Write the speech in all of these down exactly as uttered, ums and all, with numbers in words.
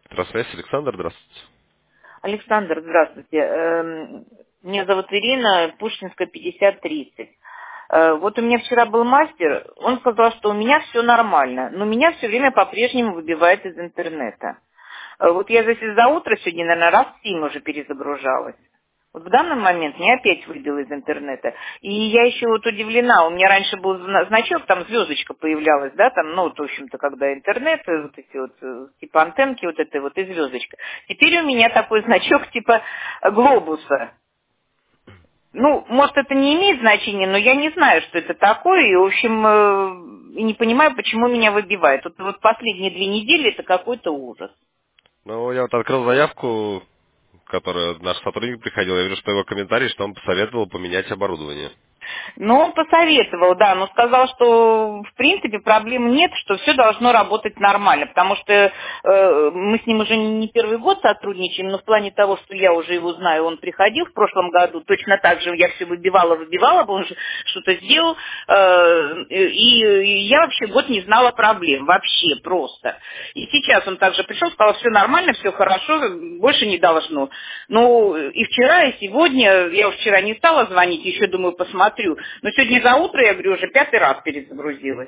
Электросвязь, Александр, здравствуйте. Александр, здравствуйте. Эм, Меня зовут Ирина, Пушкинская, пятьдесят тридцать. Э, Вот у меня вчера был мастер, он сказал, что у меня все нормально, но меня все время по-прежнему выбивает из интернета. Э, Вот я здесь за утро сегодня, наверное, раз семь уже перезагружалась. Вот в данный момент меня опять выбило из интернета. И я еще вот удивлена, у меня раньше был зна- значок, там звездочка появлялась, да, там, ну, вот, в общем-то, когда интернет, э, вот эти вот, э, типа антенки вот этой вот и звездочка. Теперь у меня такой значок типа э, глобуса. Ну, может, это не имеет значения, но я не знаю, что это такое, и, в общем, э, и не понимаю, почему меня выбивает. Вот, вот последние две недели это какой-то ужас. Ну, я вот открыл заявку, которую наш сотрудник приходил, я вижу, что его комментарий, что он посоветовал поменять оборудование. Ну, он посоветовал, да, но сказал, что в принципе проблем нет, что все должно работать нормально, потому что э, мы с ним уже не первый год сотрудничаем, но в плане того, что я уже его знаю, он приходил в прошлом году, точно так же я все выбивала, выбивала, он же что-то сделал, э, и, и я вообще год не знала проблем, вообще просто. И сейчас он также пришел, сказал, все нормально, все хорошо, больше не должно. Ну, и вчера, и сегодня, я уж вчера не стала звонить, еще думаю, посмотрю. Но сегодня за утро, я говорю, уже пятый раз перезагрузилась.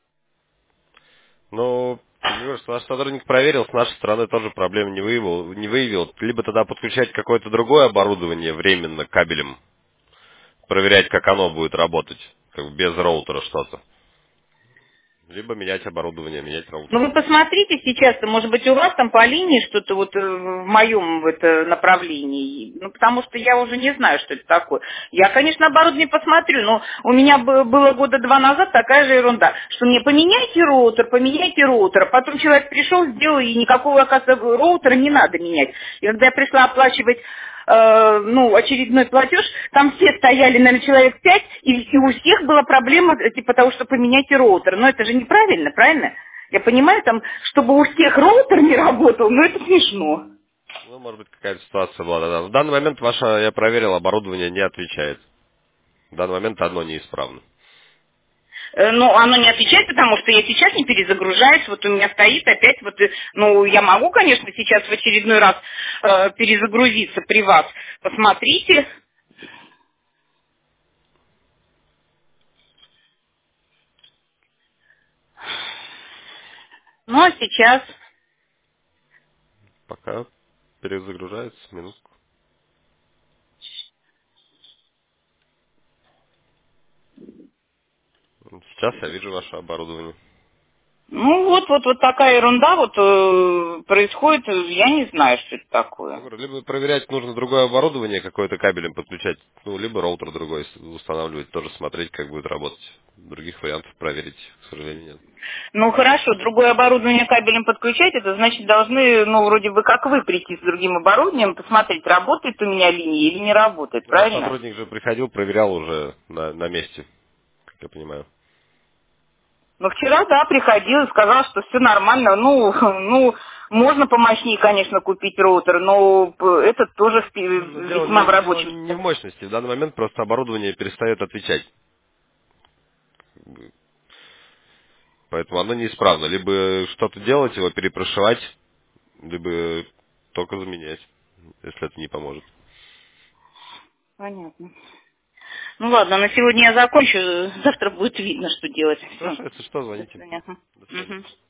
Ну, я говорю, что наш сотрудник проверил, с нашей стороны тоже проблем не выявил, не выявил. Либо тогда подключать какое-то другое оборудование временно кабелем, проверять, как оно будет работать, как бы без роутера что-то. Либо менять оборудование, менять Ну, роутер. вы посмотрите сейчас, может быть, у вас там по линии что-то вот э, в моем вот, э, направлении. Ну, потому что я уже не знаю, что это такое. Я, конечно, оборудование посмотрю, но у меня бы- было года два назад такая же ерунда, что мне поменяйте роутер, поменяйте роутер. А потом человек пришел, сделал, и никакого, оказывается, роутера не надо менять. И когда я пришла оплачивать э, ну, очередной платеж, там все стояли, наверное, человек пять, и, и у всех была проблема, э, типа того, что поменяйте роутер. Но это же неправильно, правильно? Я понимаю, там, чтобы у всех роутер не работал, но это смешно. Ну, может быть, какая-то ситуация была. Да. В данный момент ваше, я проверил, оборудование не отвечает. В данный момент оно неисправно. Э, Но оно не отвечает, потому что я сейчас не перезагружаюсь, вот у меня стоит опять, вот, э, ну, я могу, конечно, сейчас в очередной раз э, перезагрузиться при вас. Посмотрите. Ну, а сейчас... Пока перезагружается, минутку. Сейчас я вижу ваше оборудование. Ну, вот, вот, вот такая ерунда вот э, происходит, э, я не знаю, что это Я такое. говорю, либо проверять нужно другое оборудование, какое-то кабелем подключать, ну, либо роутер другой с- устанавливать, тоже смотреть, как будет работать. Других вариантов проверить, к сожалению, нет. Ну, хорошо, другое оборудование кабелем подключать, это значит должны, ну, вроде бы как вы прийти с другим оборудованием, посмотреть, работает у меня линия или не работает, Ну, наш правильно? сотрудник же приходил, проверял уже на, на месте, как я понимаю. Ну, вчера, да, приходил и сказал, что все нормально. Ну, ну, можно помощнее, конечно, купить роутер, но п- этот тоже в пи- Ну, дело весьма не, в дело рабочем не в состоянии. мощности. В данный момент просто оборудование перестает отвечать. Поэтому оно неисправно. Либо что-то делать, его перепрошивать, либо только заменять, если это не поможет. Понятно. Ну ладно, на сегодня я закончу. Завтра будет видно, что делать. Всё. Хорошо, если что, До звоните. свидания. До свидания. Мгм.